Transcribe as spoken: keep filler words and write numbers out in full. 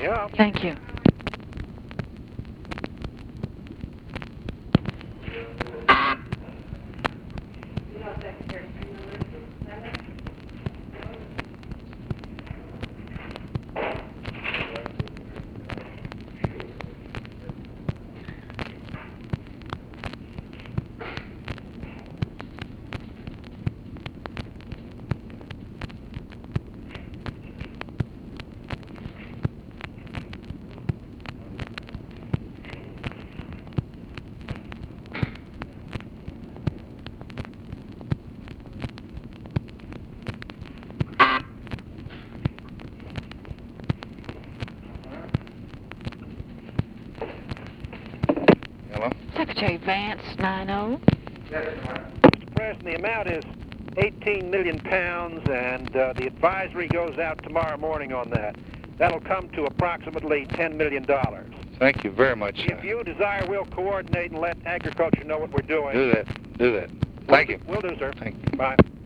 Yeah. Thank you. Hello? Secretary Vance, nine oh. Mister President, the amount is eighteen million pounds, and uh, the advisory goes out tomorrow morning on that. That'll come to approximately ten million dollars. Thank you very much. If you desire, we'll coordinate and let agriculture know what we're doing. Do that. Do that. Thank you. We'll do, sir. Thank you. Bye.